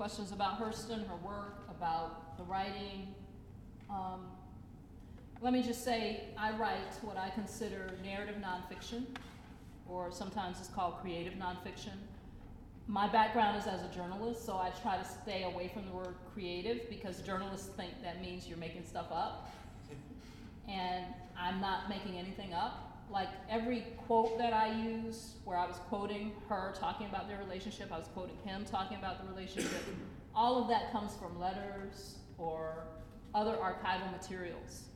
questions about Hurston, her work, about the writing. Let me just say, I write what I consider narrative nonfiction, or sometimes it's called creative nonfiction. My background is as a journalist, so I try to stay away from the word creative because journalists think that means you're making stuff up. And I'm not making anything up. Like every quote that I use, where I was quoting her talking about their relationship, I was quoting him talking about the relationship, all of that comes from letters or other archival materials.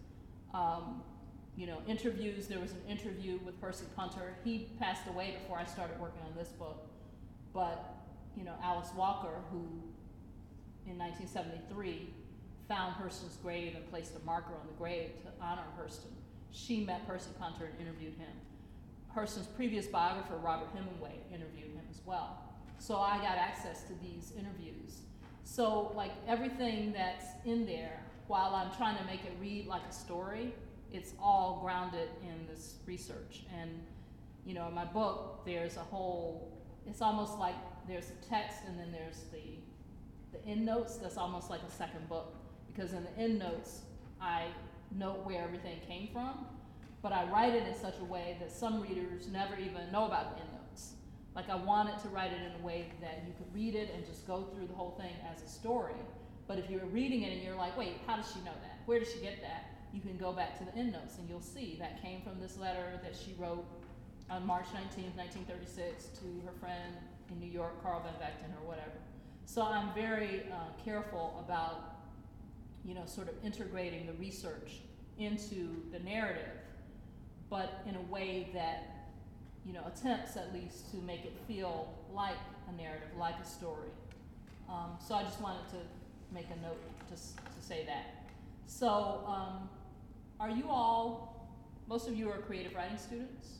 Interviews, there was an interview with Percy Punter. He passed away before I started working on this book. But, Alice Walker, who in 1973 found Hurston's grave and placed a marker on the grave to honor Hurston. She met Percy Punter and interviewed him. Hurston's previous biographer, Robert Hemingway, interviewed him as well. So I got access to these interviews. So like everything that's in there, while I'm trying to make it read like a story, it's all grounded in this research. And, in my book, there's a whole, it's almost like there's a text and then there's the endnotes that's almost like a second book. Because in the endnotes, I note where everything came from, but I write it in such a way that some readers never even know about the endnotes. Like I wanted to write it in a way that you could read it and just go through the whole thing as a story. But if you're reading it and you're like, wait, how does she know that? Where did she get that? You can go back to the endnotes and you'll see that came from this letter that she wrote on March 19th, 1936 to her friend in New York, Carl Van Vechten or whatever. So I'm very careful about sort of integrating the research into the narrative, but in a way that, attempts at least to make it feel like a narrative, like a story. So I just wanted to make a note to say that. So are you all, most of you are creative writing students?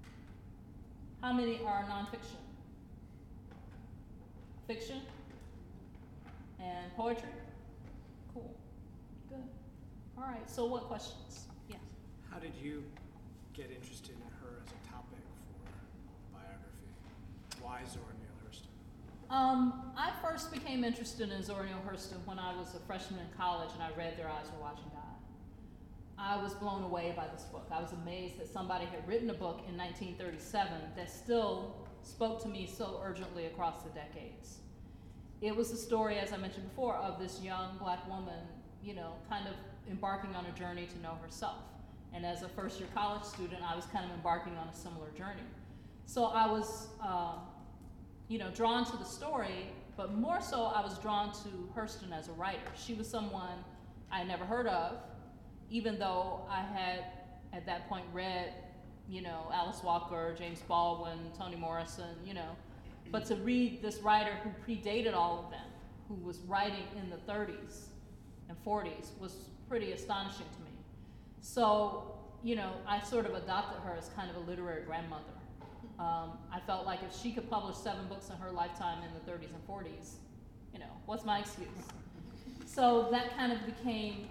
How many are nonfiction? Fiction? And poetry? Cool. Good. All right, so what questions? Yes. How did you get interested in her as a topic for biography? Why Zora Neale Hurston? I first became interested in Zora Neale Hurston when I was a freshman in college and I read Their Eyes Were Watching God. I was blown away by this book. I was amazed that somebody had written a book in 1937 that still spoke to me so urgently across the decades. It was the story, as I mentioned before, of this young black woman, kind of embarking on a journey to know herself. And as a first-year college student, I was kind of embarking on a similar journey. So I was, drawn to the story, but more so I was drawn to Hurston as a writer. She was someone I had never heard of, even though I had, at that point, read, Alice Walker, James Baldwin, Toni Morrison, But to read this writer who predated all of them, who was writing in the 30s and 40s, was pretty astonishing to me. So, I sort of adopted her as kind of a literary grandmother. I felt like if she could publish 7 books in her lifetime in the 30s and 40s, what's my excuse? So that kind of became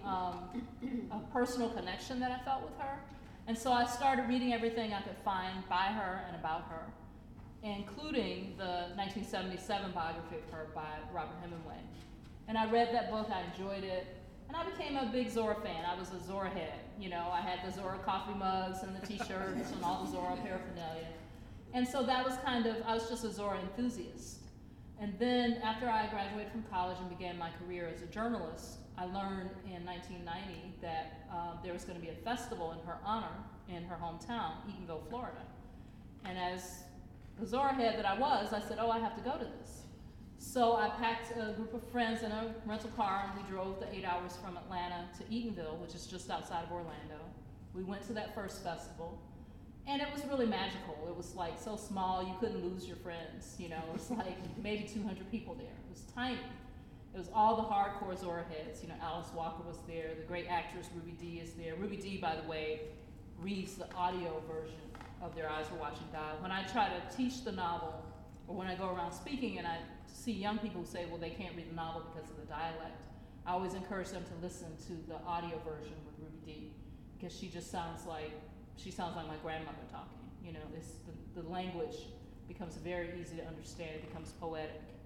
a personal connection that I felt with her. And so I started reading everything I could find by her and about her, including the 1977 biography of her by Robert Hemingway. And I read that book, I enjoyed it, and I became a big Zora fan. I was a Zora head. I had the Zora coffee mugs and the t-shirts and all the Zora paraphernalia. And so that was I was just a Zora enthusiast. And then after I graduated from college and began my career as a journalist, I learned in 1990 that there was going to be a festival in her honor in her hometown, Eatonville, Florida. And as the Zora head that I was, I said, I have to go to this. So I packed a group of friends in a rental car and we drove the 8 hours from Atlanta to Eatonville, which is just outside of Orlando. We went to that first festival. And it was really magical. It was like so small you couldn't lose your friends. It was like maybe 200 people there. It was tiny. It was all the hardcore Zora heads. Alice Walker was there. The great actress Ruby Dee is there. Ruby Dee, by the way, reads the audio version of Their Eyes Were Watching God. When I try to teach the novel, or when I go around speaking and I see young people who say, well, they can't read the novel because of the dialect, I always encourage them to listen to the audio version with Ruby Dee, because she sounds like my grandmother talking. The language becomes very easy to understand. It becomes poetic.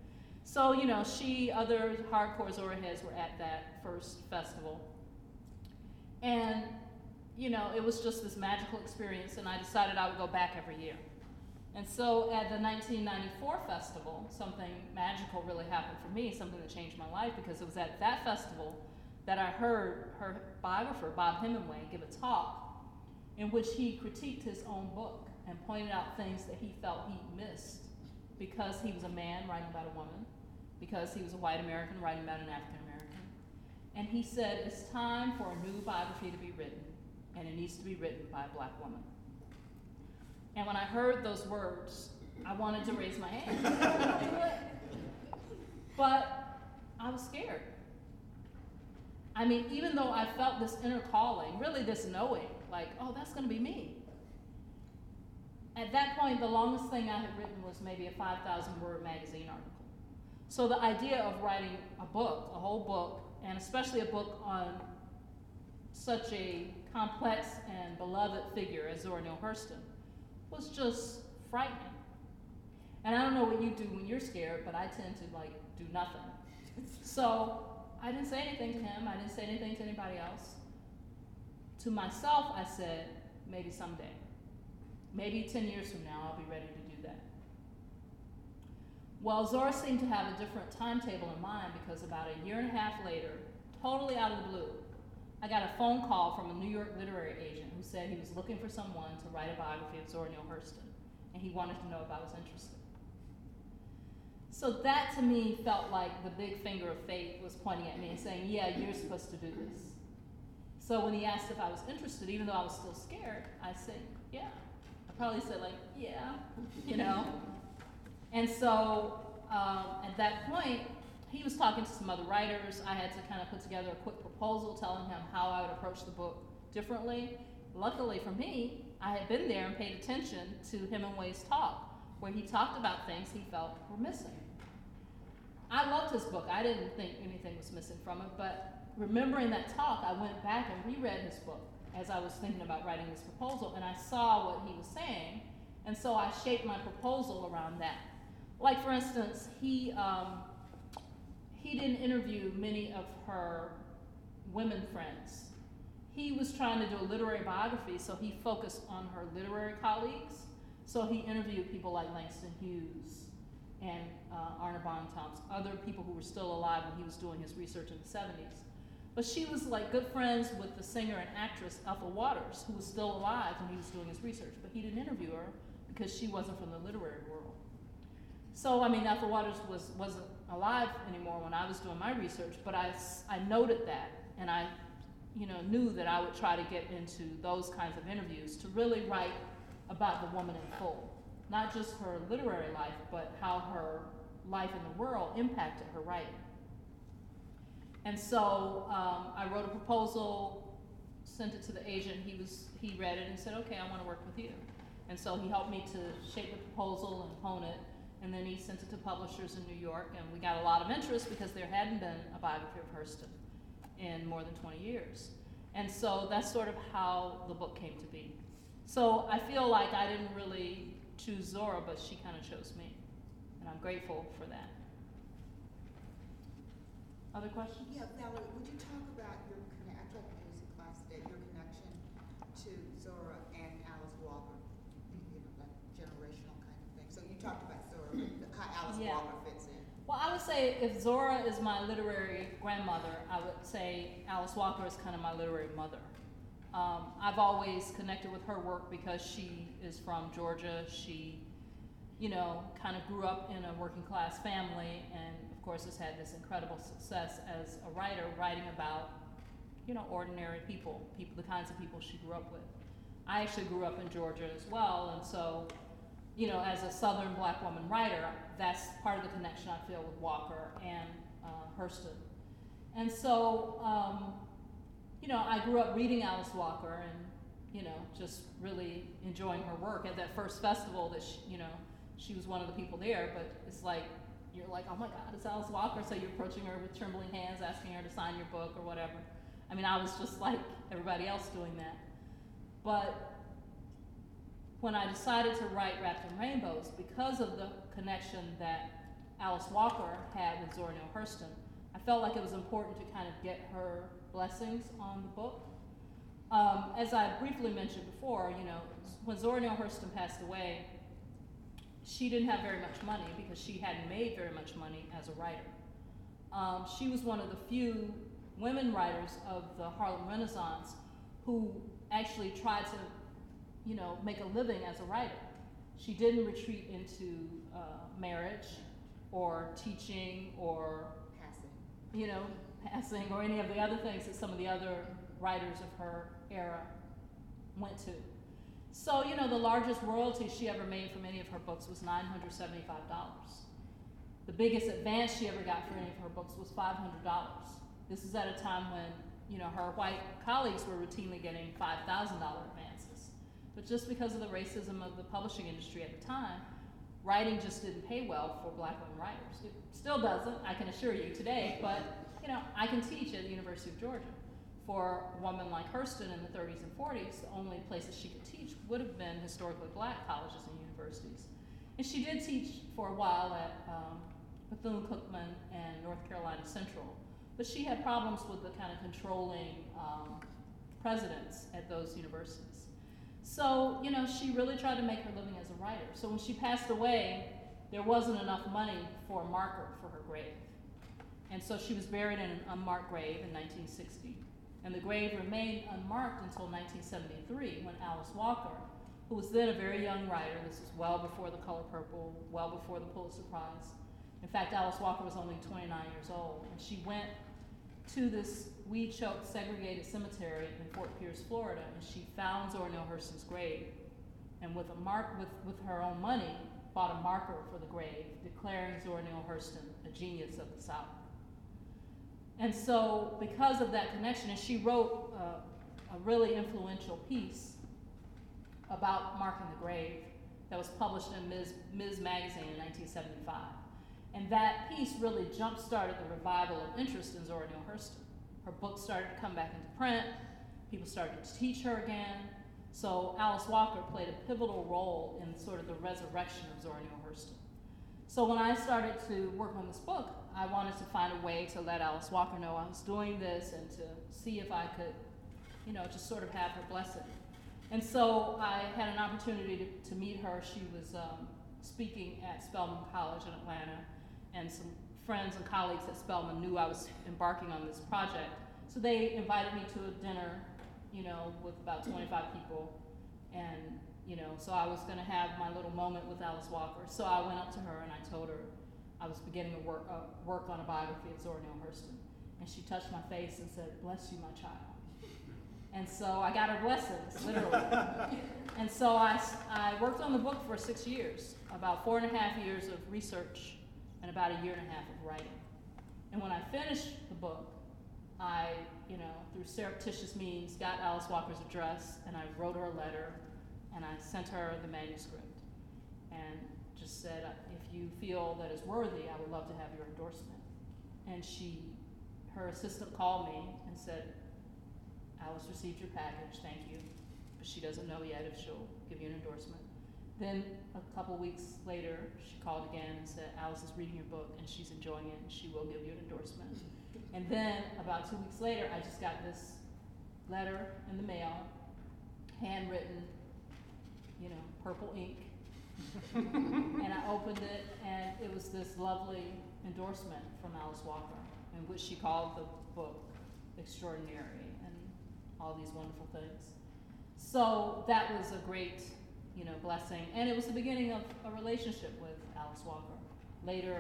So, other hardcore Zora heads were at that first festival. And, it was just this magical experience, and I decided I would go back every year. And so at the 1994 festival, something magical really happened for me, something that changed my life, because it was at that festival that I heard her biographer, Bob Hemingway, give a talk in which he critiqued his own book and pointed out things that he felt he missed because he was a man writing about a woman, because he was a white American writing about an African American. And he said, it's time for a new biography to be written, and it needs to be written by a black woman. And when I heard those words, I wanted to raise my hand. But I was scared. I mean, even though I felt this inner calling, really this knowing, like, oh, that's going to be me. At that point, the longest thing I had written was maybe a 5,000-word magazine article. So the idea of writing a book, a whole book, and especially a book on such a complex and beloved figure as Zora Neale Hurston, was just frightening. And I don't know what you do when you're scared, but I tend to do nothing. So I didn't say anything to him. I didn't say anything to anybody else. To myself, I said, maybe someday. Maybe 10 years from now, I'll be ready to do that. Well, Zora seemed to have a different timetable in mind, because about a year and a half later, totally out of the blue, I got a phone call from a New York literary agent who said he was looking for someone to write a biography of Zora Neale Hurston, and he wanted to know if I was interested. So that to me felt like the big finger of fate was pointing at me and saying, yeah, you're supposed to do this. So when he asked if I was interested, even though I was still scared, I said, yeah. I probably said yeah, And so at that point, he was talking to some other writers. I had to kind of put together a quick proposal telling him how I would approach the book differently. Luckily for me, I had been there and paid attention to Hemingway's talk, where he talked about things he felt were missing. I loved his book. I didn't think anything was missing from it, but remembering that talk, I went back and reread his book as I was thinking about writing this proposal, and I saw what he was saying, and so I shaped my proposal around that. Like, for instance, he didn't interview many of her women friends. He was trying to do a literary biography, so he focused on her literary colleagues. So he interviewed people like Langston Hughes and Arna Bontemps, other people who were still alive when he was doing his research in the 70s. But she was good friends with the singer and actress Ethel Waters, who was still alive when he was doing his research, but he didn't interview her because she wasn't from the literary world. So, Ethel Waters wasn't alive anymore when I was doing my research, but I noted that, and I knew that I would try to get into those kinds of interviews to really write about the woman in full. Not just her literary life, but how her life in the world impacted her writing. And so I wrote a proposal, sent it to the agent. He read it and said, okay, I want to work with you. And so he helped me to shape the proposal and hone it. And then he sent it to publishers in New York, and we got a lot of interest because there hadn't been a biography of Hurston in more than 20 years. And so that's sort of how the book came to be. So I feel like I didn't really choose Zora, but she kind of chose me. And I'm grateful for that. Other questions? Yeah, Valerie, would you talk about I taught the music class today, your connection to Zora and Alice Walker, like generational kind of thing. So you talked about Zora, how Alice Walker fits in. Well, I would say if Zora is my literary grandmother, I would say Alice Walker is kind of my literary mother. I've always connected with her work because she is from Georgia. She, kind of grew up in a working class family, and of course has had this incredible success as a writer, writing about, ordinary people, the kinds of people she grew up with. I actually grew up in Georgia as well, and so, as a Southern black woman writer, that's part of the connection I feel with Walker and Hurston. And so, I grew up reading Alice Walker and, just really enjoying her work. At that first festival that she was one of the people there, but it's you're like, oh my God, it's Alice Walker, so you're approaching her with trembling hands, asking her to sign your book or whatever. I was just like everybody else doing that. But when I decided to write Wrapped in Rainbows, because of the connection that Alice Walker had with Zora Neale Hurston, I felt like it was important to kind of get her blessings on the book. As I briefly mentioned before, when Zora Neale Hurston passed away, she didn't have very much money because she hadn't made very much money as a writer. She was one of the few women writers of the Harlem Renaissance who actually tried to, make a living as a writer. She didn't retreat into marriage or teaching or passing or any of the other things that some of the other writers of her era went to. So, the largest royalty she ever made from any of her books was $975. The biggest advance she ever got for any of her books was $500. This is at a time when, her white colleagues were routinely getting $5,000 advances. But just because of the racism of the publishing industry at the time, writing just didn't pay well for black women writers. It still doesn't, I can assure you today, but, I can teach at the University of Georgia. For a woman like Hurston in the 30s and 40s, the only places she could teach would have been historically black colleges and universities. And she did teach for a while at Bethune-Cookman and North Carolina Central, but she had problems with the kind of controlling presidents at those universities. So, she really tried to make her living as a writer. So when she passed away, there wasn't enough money for a marker for her grave. And so she was buried in an unmarked grave in 1960. And the grave remained unmarked until 1973 when Alice Walker, who was then a very young writer, this was well before The Color Purple, well before the Pulitzer Prize. In fact, Alice Walker was only 29 years old, and she went to this weed-choked segregated cemetery in Fort Pierce, Florida, and she found Zora Neale Hurston's grave, and with her own money, bought a marker for the grave, declaring Zora Neale Hurston a genius of the South. And so, because of that connection, and she wrote a really influential piece about marking the grave that was published in Ms. Magazine in 1975. And that piece really jump-started the revival of interest in Zora Neale Hurston. Her books started to come back into print, people started to teach her again. So Alice Walker played a pivotal role in sort of the resurrection of Zora Neale Hurston. So when I started to work on this book, I wanted to find a way to let Alice Walker know I was doing this and to see if I could, just sort of have her blessing. And so I had an opportunity to meet her. She was speaking at Spelman College in Atlanta, and some friends and colleagues at Spelman knew I was embarking on this project. So they invited me to a dinner, with about 25 people. And, so I was gonna have my little moment with Alice Walker. So I went up to her and I told her I was beginning to work on a biography of Zora Neale Hurston. And she touched my face and said, "Bless you, my child." And so I got her blessings, literally. And so I worked on the book for 6 years, about 4.5 years of research and about 1.5 years of writing. And when I finished the book, I, through surreptitious means, got Alice Walker's address, and I wrote her a letter, and I sent her the manuscript, and just said, if you feel that it's worthy, I would love to have your endorsement. And her assistant called me and said, "Alice received your package, thank you, but she doesn't know yet if she'll give you an endorsement." Then a couple weeks later, she called again and said, "Alice is reading your book and she's enjoying it and she will give you an endorsement." And then about 2 weeks later, I just got this letter in the mail, handwritten, purple ink. And I opened it, and it was this lovely endorsement from Alice Walker, in which she called the book extraordinary and all these wonderful things. So that was a great, blessing, and it was the beginning of a relationship with Alice Walker. Later,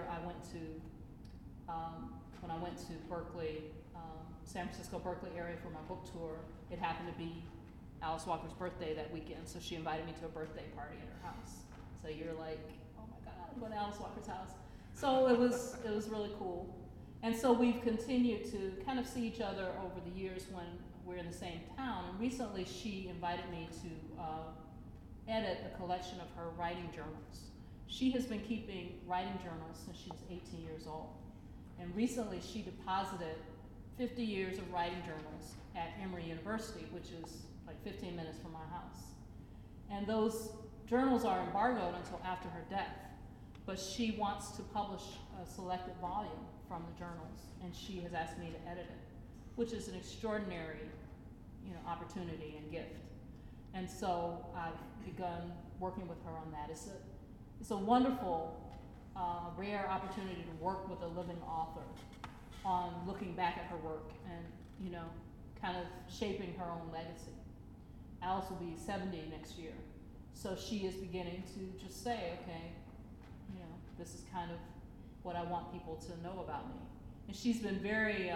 when I went to Berkeley, San Francisco, Berkeley area for my book tour, it happened to be Alice Walker's birthday that weekend, so she invited me to a birthday party at her house. So you're like, oh my God, I'm going to Alice Walker's house. So it was really cool. And so we've continued to kind of see each other over the years when we're in the same town. And recently she invited me to edit a collection of her writing journals. She has been keeping writing journals since she was 18 years old. And recently she deposited 50 years of writing journals at Emory University, which is like 15 minutes from my house. And those journals are embargoed until after her death. but she wants to publish a selected volume from the journals, and she has asked me to edit it, which is an extraordinary, opportunity and gift. And so I've begun working with her on that. It's a wonderful, rare opportunity to work with a living author on looking back at her work and, kind of shaping her own legacy. Alice will be 70 next year, so she is beginning to just say, okay, this is kind of what I want people to know about me. And she's been very,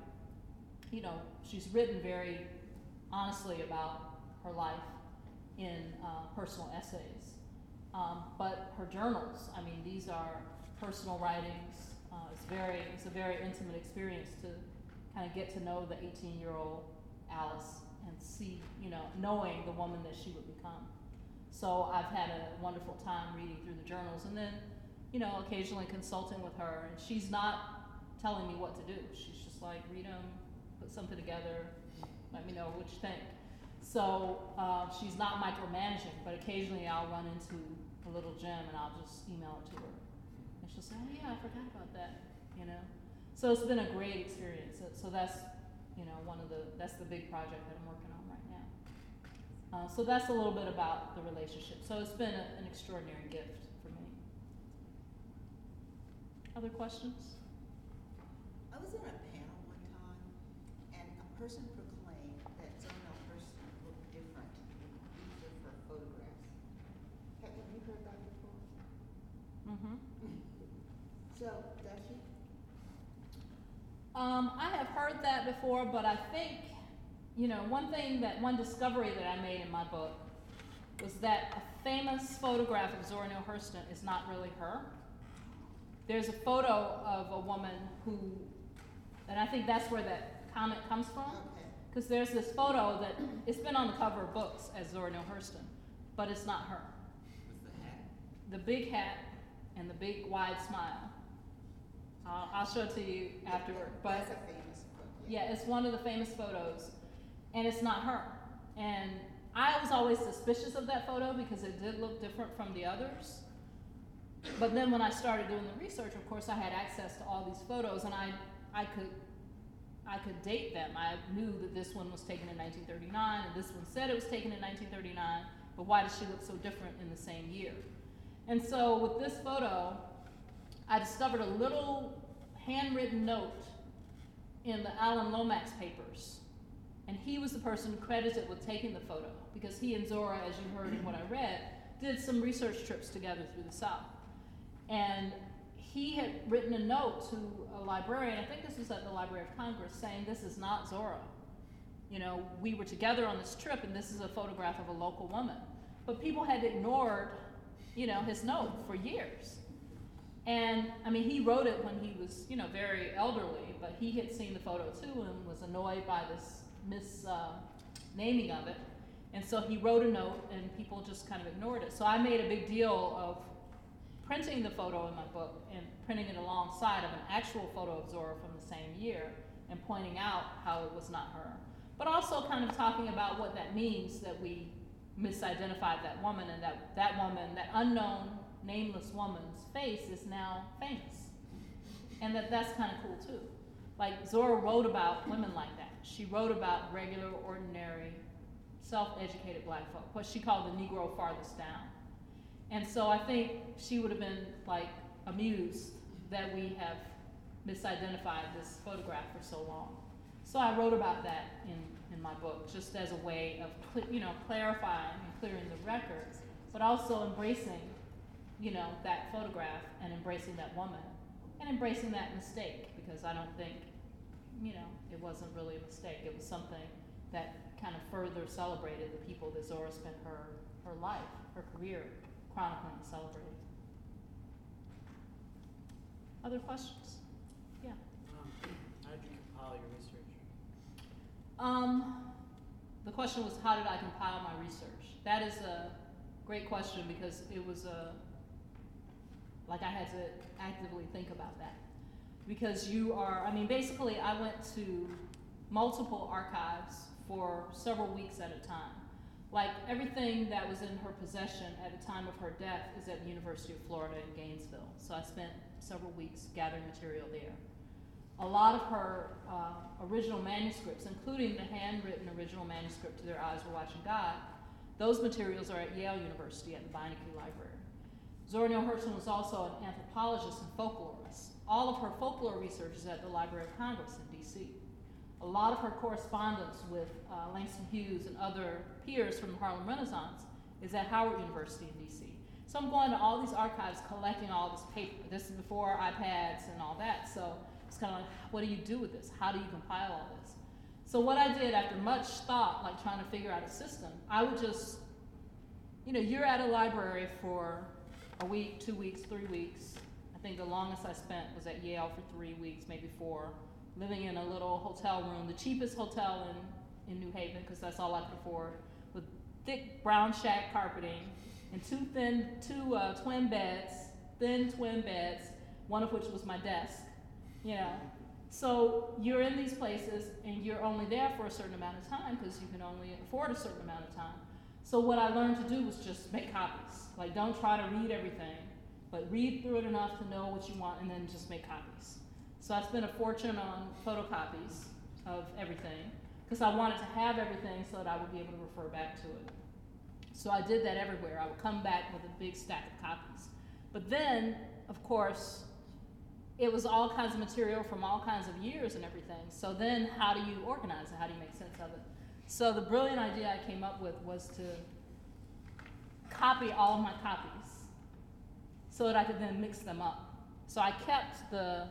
she's written very honestly about her life in personal essays. But her journals, these are personal writings. It's a very intimate experience to kind of get to know the 18-year-old Alice and see, knowing the woman that she would become. So I've had a wonderful time reading through the journals, and then, occasionally consulting with her. And she's not telling me what to do. She's just like, read them, put something together, let me know what you think. So she's not micromanaging, but occasionally I'll run into a little gem and I'll just email it to her. And she'll say, oh yeah, I forgot about that, So it's been a great experience. So that's, that's the big project that I'm working on right now. So that's a little bit about the relationship. So it's been an extraordinary gift for me. Other questions? I was on a panel one time, and a person proclaimed that Zora Neale Hurston looked different in each of her photographs. Have you heard that before? Mm-hmm. So, does she? I have heard that before, but I think, one discovery that I made in my book was that a famous photograph of Zora Neale Hurston is not really her. There's a photo of a woman who, and I think that's where that comment comes from, because there's this photo that, it's been on the cover of books as Zora Neale Hurston, but it's not her. What's the hat? The big hat and the big wide smile. I'll show it to you afterward. But that's a famous photo. yeah, it's one of the famous photos, and it's not her. And I was always suspicious of that photo because it did look different from the others. But then when I started doing the research, of course, I had access to all these photos, and I could date them. I knew that this one was taken in 1939, and this one said it was taken in 1939, but why does she look so different in the same year? And so with this photo, I discovered a little handwritten note in the Alan Lomax papers. And he was the person credited with taking the photo, because he and Zora, as you heard in what I read, did some research trips together through the South. And he had written a note to a librarian, I think this was at the Library of Congress, saying, this is not Zora. We were together on this trip, and this is a photograph of a local woman. But people had ignored, his note for years. And, he wrote it when he was, very elderly, but he had seen the photo too and was annoyed by this naming of it. And so he wrote a note, and people just kind of ignored it. So I made a big deal of printing the photo in my book and printing it alongside of an actual photo of Zora from the same year and pointing out how it was not her. But also kind of talking about what that means, that we misidentified that woman, and that woman, that unknown, nameless woman's face is now famous. And that's kind of cool too. Like, Zora wrote about women like that. She wrote about regular, ordinary, self-educated black folk, what she called the Negro farthest down. And so I think she would have been amused that we have misidentified this photograph for so long. So I wrote about that in my book, just as a way of clarifying and clearing the records, but also embracing that photograph and embracing that woman and embracing that mistake, because I don't think it wasn't really a mistake. It was something that kind of further celebrated the people that Zora spent her life, her career chronicling and celebrating. Other questions? Yeah. How did you compile your research? The question was, how did I compile my research? That is a great question, because it was I had to actively think about that. Because basically I went to multiple archives for several weeks at a time, Like everything that was in her possession at the time of her death is at the University of Florida in Gainesville. So I spent several weeks gathering material there. A lot of her original manuscripts, including the handwritten original manuscript to Their Eyes Were Watching God, those materials are at Yale University at the Beinecke Library. Zora Neale Hurston was also an anthropologist and folklorist. All of her folklore research is at the Library of Congress in DC. A lot of her correspondence with Langston Hughes and other peers from the Harlem Renaissance is at Howard University in DC. So I'm going to all these archives collecting all this paper. This is before iPads and all that. So it's kind of like, what do you do with this? How do you compile all this? So what I did after much thought, like trying to figure out a system, I would just, you're at a library for a week, 2 weeks, 3 weeks. I think the longest I spent was at Yale for 3 weeks, maybe 4, living in a little hotel room, the cheapest hotel in New Haven, because that's all I could afford, with thick brown shag carpeting and two twin beds, one of which was my desk, So you're in these places and you're only there for a certain amount of time because you can only afford a certain amount of time. So what I learned to do was just make copies. Like, don't try to read everything, but read through it enough to know what you want and then just make copies. So I spent a fortune on photocopies of everything because I wanted to have everything so that I would be able to refer back to it. So I did that everywhere. I would come back with a big stack of copies. But then, of course, it was all kinds of material from all kinds of years and everything. So then how do you organize it? How do you make sense of it? So the brilliant idea I came up with was to copy all of my copies so that I could then mix them up. So I kept the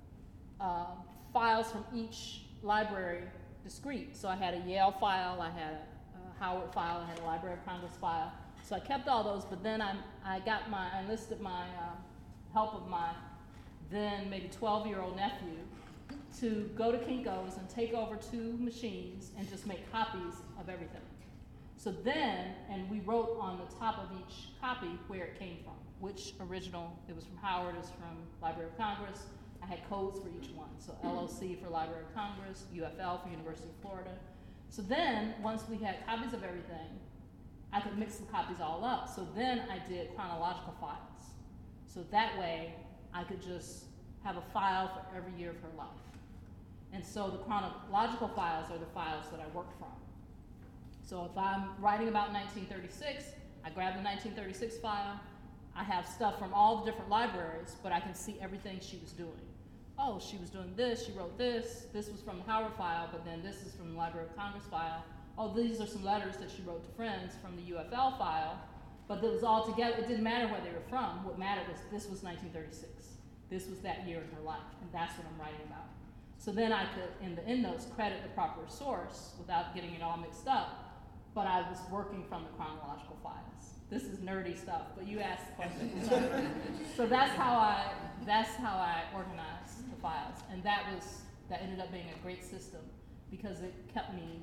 files from each library discrete. So I had a Yale file, I had a Howard file, I had a Library of Congress file. So I kept all those, but then I enlisted my help of my then maybe 12-year-old nephew to go to Kinko's and take over 2 machines and just make copies of everything. So then, and we wrote on the top of each copy where it came from, which original, it was from Howard, it was from Library of Congress. I had codes for each one. So LOC for Library of Congress, UFL for University of Florida. So then, once we had copies of everything, I could mix the copies all up. So then I did chronological files. So that way, I could just have a file for every year of her life. And so the chronological files are the files that I worked from. So if I'm writing about 1936, I grab the 1936 file. I have stuff from all the different libraries, but I can see everything she was doing. Oh, she was doing this, she wrote this. This was from the Howard file, but then this is from the Library of Congress file. Oh, these are some letters that she wrote to friends from the UFL file. But it was all together. It didn't matter where they were from. What mattered was this was 1936. This was that year in her life, and that's what I'm writing about. So then I could, in the endnotes, credit the proper source without getting it all mixed up, but I was working from the chronological files. This is nerdy stuff, but you asked the question. So that's how I organized the files, and that ended up being a great system because it kept me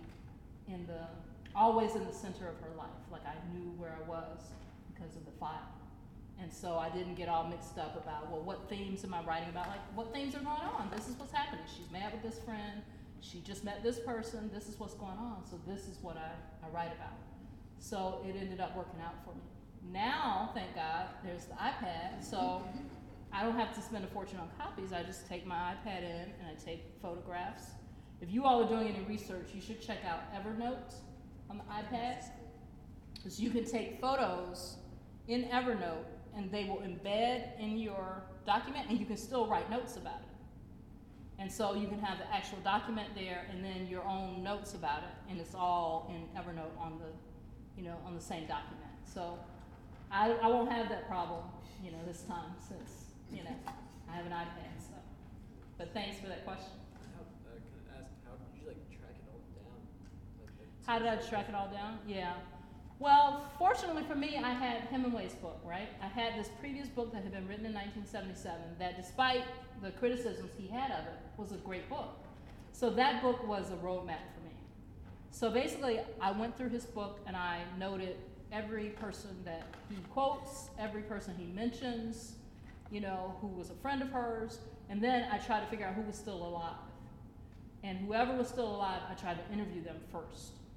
always in the center of her life. Like I knew where I was because of the file. And so I didn't get all mixed up about, well, what themes am I writing about? Like, what themes are going on? This is what's happening. She's mad with this friend. She just met this person. This is what's going on. So this is what I write about. So it ended up working out for me. Now, thank God, there's the iPad. So I don't have to spend a fortune on copies. I just take my iPad in and I take photographs. If you all are doing any research, you should check out Evernote on the iPad. Because you can take photos in Evernote and they will embed in your document and you can still write notes about it. And so you can have the actual document there and then your own notes about it, and it's all in Evernote on the same document. So I won't have that problem, this time since, I have an iPad. So, but thanks for that question. Can I ask, how did you track it all down? How did I track it all down? Yeah. Well, fortunately for me, I had Hemingway's book, right? I had this previous book that had been written in 1977 that, despite the criticisms he had of it, was a great book. So that book was a roadmap for me. So basically, I went through his book and I noted every person that he quotes, every person he mentions, who was a friend of hers, and then I tried to figure out who was still alive. And whoever was still alive, I tried to interview them first.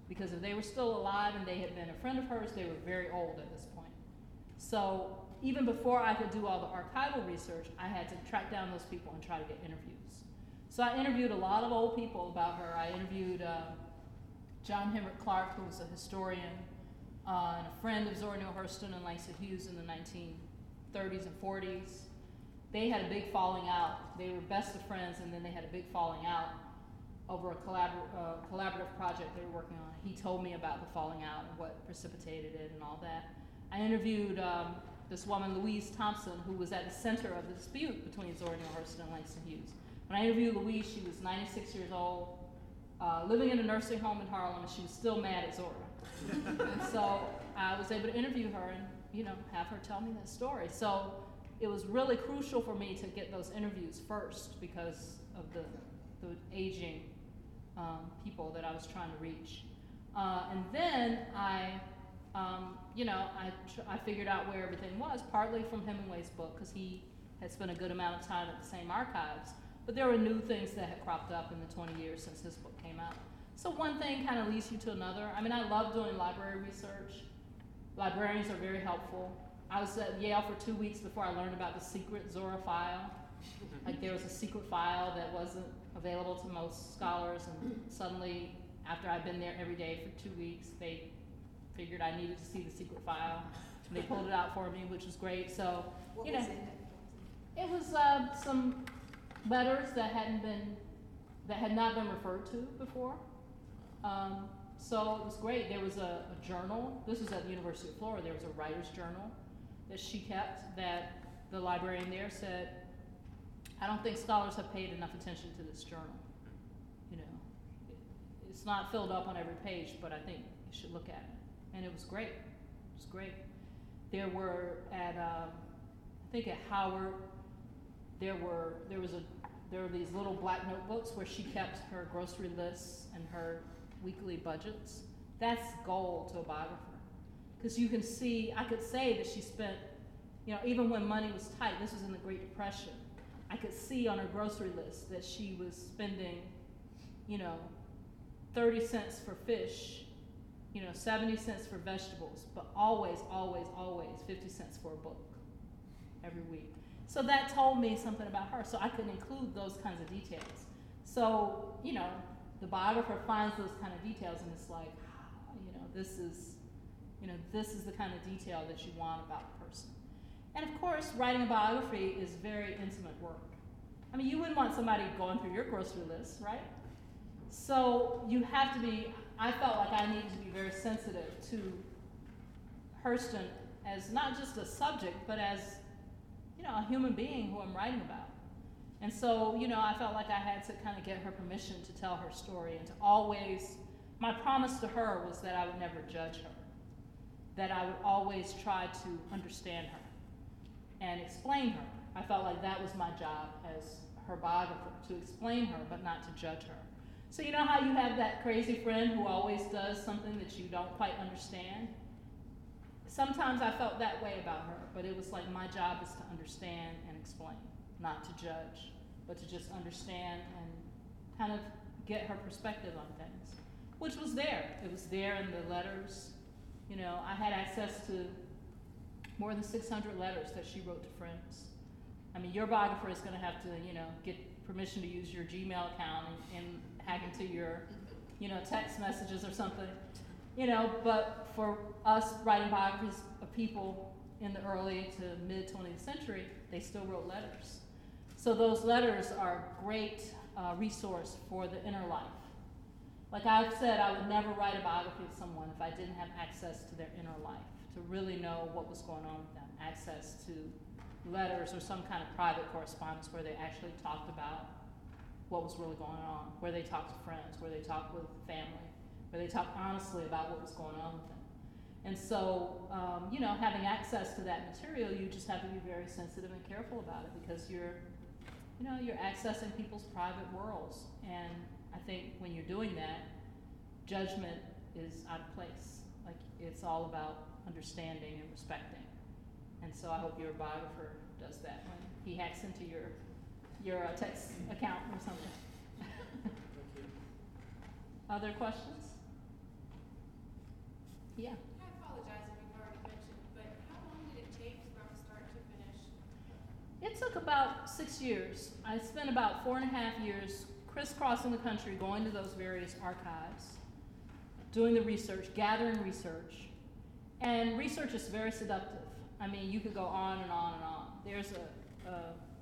Because if they were still alive and they had been a friend of hers, they were very old at this point. So even before I could do all the archival research, I had to track down those people and try to get interviews. So I interviewed a lot of old people about her. I interviewed John Henrik Clark, who was a historian and a friend of Zora Neale Hurston and Langston Hughes in the 1930s and 40s. They had a big falling out. They were best of friends, and then they had a big falling out over a collaborative project they were working on. He told me about the falling out and what precipitated it and all that. I interviewed this woman, Louise Thompson, who was at the center of the dispute between Zora Neale Hurston and Langston Hughes. When I interviewed Louise, she was 96 years old, living in a nursing home in Harlem, and she was still mad at Zora. And so I was able to interview her and, have her tell me that story. So it was really crucial for me to get those interviews first because of the aging people that I was trying to reach. And then I figured out where everything was, partly from Hemingway's book, because he had spent a good amount of time at the same archives. But there were new things that had cropped up in the 20 years since his book came out. So one thing kind of leads you to another. I mean, I love doing library research. Librarians are very helpful. I was at Yale for 2 weeks before I learned about the secret Zora file. Like there was a secret file that wasn't available to most scholars, and suddenly, after I'd been there every day for 2 weeks, they figured I needed to see the secret file. And they pulled it out for me, which was great. So, What was in it? it was some letters that had not been referred to before. So it was great. There was a journal. This was at the University of Florida. There was a writer's journal that she kept that the librarian there said, I don't think scholars have paid enough attention to this journal. It's not filled up on every page, but I think you should look at it. And it was great. It was great. There were at Howard, there were these little black notebooks where she kept her grocery lists and her weekly budgets. That's gold to a biographer. Because you can see, I could say that she spent, even when money was tight, this was in the Great Depression, I could see on her grocery list that she was spending, 30 cents for fish, 70 cents for vegetables, but always, always, always 50 cents for a book every week. So that told me something about her, so I could include those kinds of details. So, the biographer finds those kind of details and it's like, this is the kind of detail that you want about a person. And of course, writing a biography is very intimate work. I mean, you wouldn't want somebody going through your grocery list, right? So you have to be, I felt like I needed to be very sensitive to Hurston as not just a subject, but as, a human being who I'm writing about. And so, I felt like I had to kind of get her permission to tell her story and to always, my promise to her was that I would never judge her, that I would always try to understand her and explain her. I felt like that was my job as her biographer, to explain her, but not to judge her. So you know how you have that crazy friend who always does something that you don't quite understand? Sometimes I felt that way about her, but it was like my job is to understand and explain, not to judge, but to just understand and kind of get her perspective on things, which was there. It was there in the letters. I had access to more than 600 letters that she wrote to friends. I mean, your biographer is going to have to, get permission to use your Gmail account and hack into your, text messages or something. But for us writing biographies of people in the early to mid 20th century, they still wrote letters. So those letters are a great resource for the inner life. Like I've said, I would never write a biography of someone if I didn't have access to their inner life, to really know what was going on with them, access to letters or some kind of private correspondence where they actually talked about what was really going on, where they talked to friends, where they talked with family, where they talked honestly about what was going on with them. And so, having access to that material, you just have to be very sensitive and careful about it because you're accessing people's private worlds. And I think when you're doing that, judgment is out of place. Like, it's all about understanding and respecting. And so I hope your biographer does that when he hacks into your text account or something. Thank you. Other questions? Yeah. I apologize if you've already mentioned, but how long did it take from start to finish? It took about 6 years. I spent about 4.5 years crisscrossing the country, going to those various archives, doing the research, gathering research. And research is very seductive. I mean, you could go on and on and on. There's a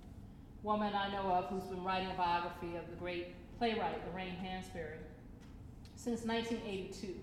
woman I know of who's been writing a biography of the great playwright Lorraine Hansberry since 1982.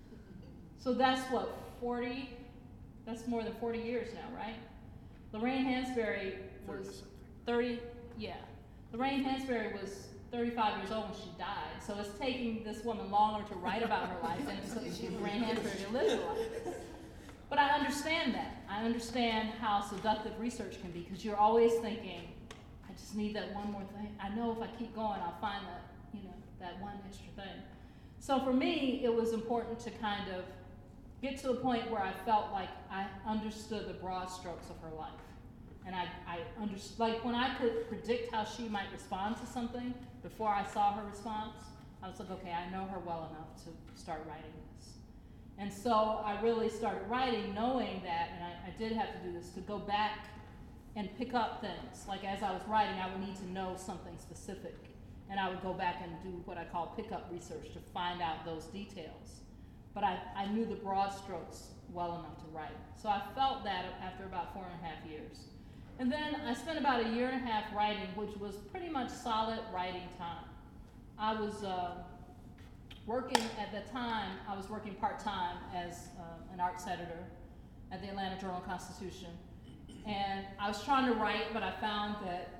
So that's what, 40? That's more than 40 years now, right? Lorraine Hansberry was 30, yeah. Lorraine Hansberry was 35 years old when she died. So it's taking this woman longer to write about her life than it took Lorraine Hansberry to live her life. But I understand that. I understand how seductive research can be, because you're always thinking, I just need that one more thing. I know if I keep going, I'll find that, that one extra thing. So for me, it was important to kind of get to a point where I felt like I understood the broad strokes of her life. And I understood, like when I could predict how she might respond to something before I saw her response, I was like, okay, I know her well enough to start writing this. And so I really started writing knowing that, and I did have to do this, to go back and pick up things. Like as I was writing, I would need to know something specific. And I would go back and do what I call pickup research to find out those details. But I knew the broad strokes well enough to write. So I felt that after about 4.5 years. And then I spent about 1.5 years writing, which was pretty much solid writing time. I was working at the time, I was working part-time as an arts editor at the Atlanta Journal-Constitution. And I was trying to write, but I found that,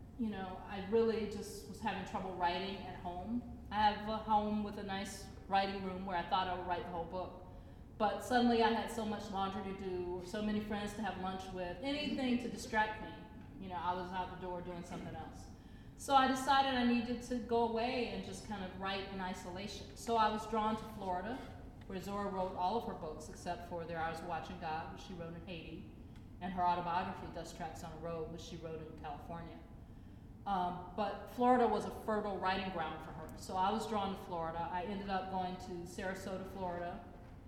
I really just was having trouble writing at home. I have a home with a nice writing room where I thought I would write the whole book. But suddenly I had so much laundry to do, or so many friends to have lunch with, anything to distract me. I was out the door doing something else. So I decided I needed to go away and just kind of write in isolation. So I was drawn to Florida, where Zora wrote all of her books except for There Hours of Watching God, which she wrote in Haiti, and her autobiography, Dust Tracks on a Road, which she wrote in California. But Florida was a fertile writing ground for her. So I was drawn to Florida. I ended up going to Sarasota, Florida.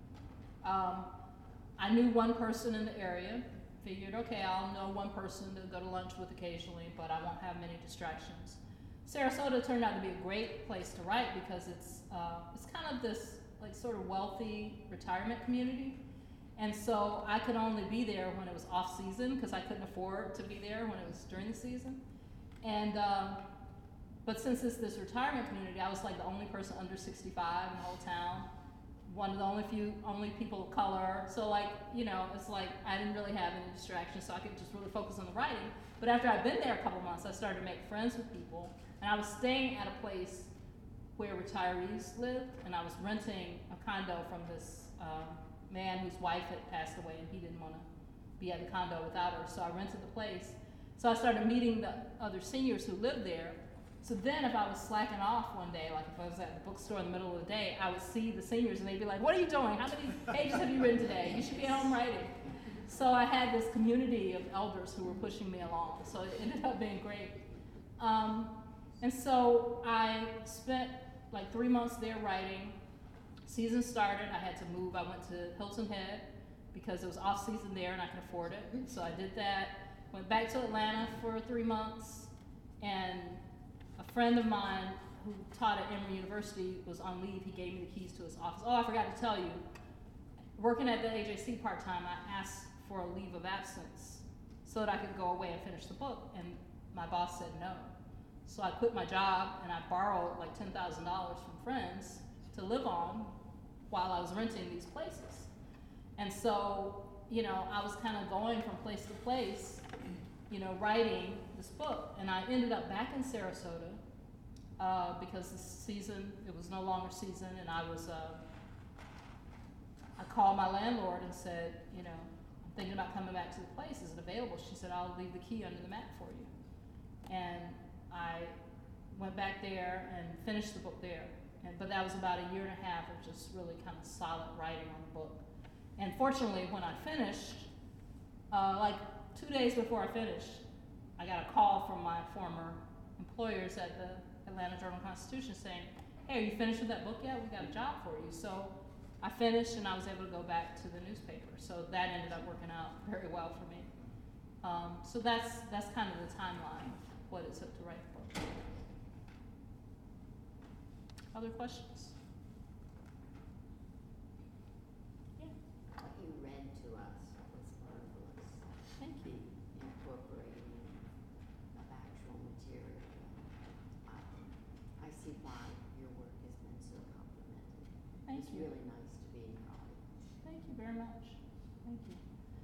I knew one person in the area. Figured, okay, I'll know one person to go to lunch with occasionally, but I won't have many distractions. Sarasota turned out to be a great place to write because it's kind of this like sort of wealthy retirement community. And so I could only be there when it was off season because I couldn't afford to be there when it was during the season. And but since it's this retirement community, I was like the only person under 65 in the whole town. One of the only people of color. So it's like I didn't really have any distractions, so I could just really focus on the writing. But after I'd been there a couple months, I started to make friends with people. And I was staying at a place where retirees lived, and I was renting a condo from this man whose wife had passed away, and he didn't want to be at the condo without her, so I rented the place. So I started meeting the other seniors who lived there. So then if I was slacking off one day, like if I was at the bookstore in the middle of the day, I would see the seniors and they'd be like, what are you doing? How many pages have you written today? You should be at home writing. So I had this community of elders who were pushing me along. So it ended up being great. And so I spent like 3 months there writing. Season started, I had to move. I went to Hilton Head because it was off season there and I could afford it. So I did that. Went back to Atlanta for 3 months, and a friend of mine who taught at Emory University was on leave. He gave me the keys to his office. Oh, I forgot to tell you, working at the AJC part-time, I asked for a leave of absence so that I could go away and finish the book, and my boss said no. So I quit my job, and I borrowed like $10,000 from friends to live on while I was renting these places. And so, I was kind of going from place to place, writing this book. And I ended up back in Sarasota because the season, it was no longer season, and I called my landlord and said, I'm thinking about coming back to the place. Is it available? She said, I'll leave the key under the mat for you. And I went back there and finished the book there. But that was about 1.5 years of just really kind of solid writing on the book. And fortunately, when I finished, like 2 days before I finished, I got a call from my former employers at the Atlanta Journal-Constitution saying, hey, are you finished with that book yet? We got a job for you. So I finished and I was able to go back to the newspaper. So that ended up working out very well for me. So that's kind of the timeline of what it took to write the book. Other questions? Yeah. What you read to us was marvelous. Thank you. The incorporating of actual material. I see why your work has been so complimented. Thank It's you. really nice to be in college. Thank you very much. Thank you.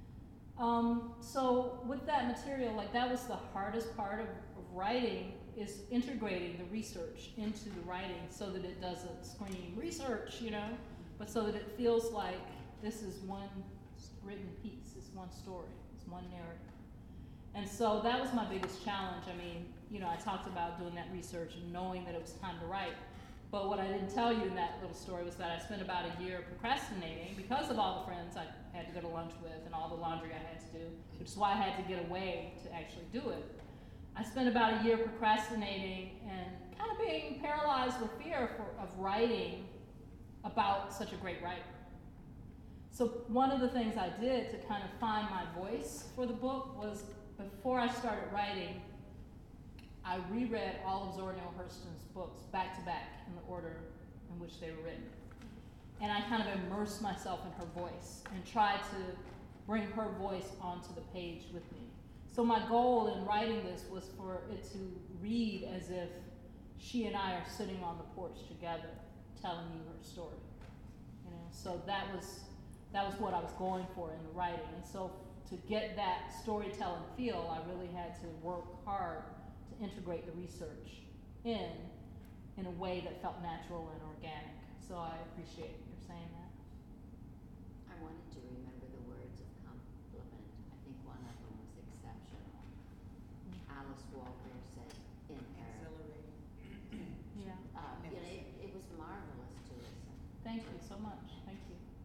So with that material, like that was the hardest part of writing, is integrating the research into the writing so that it doesn't scream research, you know, but so that it feels like this is one written piece, it's one story, it's one narrative. And so that was my biggest challenge. I mean, you know, I talked about doing that research and knowing that it was time to write. But what I didn't tell you in that little story was that I spent about a year procrastinating because of all the friends I had to go to lunch with and all the laundry I had to do, which is why I had to get away to actually do it. I spent about a year procrastinating and kind of being paralyzed with fear of writing about such a great writer. So one of the things I did to kind of find my voice for the book was, before I started writing, I reread all of Zora Neale Hurston's books back to back in the order in which they were written. And I kind of immersed myself in her voice and tried to bring her voice onto the page with me. So my goal in writing this was for it to read as if she and I are sitting on the porch together telling you her story. You know, so that was what I was going for in the writing. And so to get that storytelling feel, I really had to work hard to integrate the research in a way that felt natural and organic. So I appreciate your saying that. I wanted to remember the words of compliment. I think one of them was exceptional. Alice Walker said in her, Exhilarating. Yeah. it was marvelous to listen. Thank you so much. Thank you.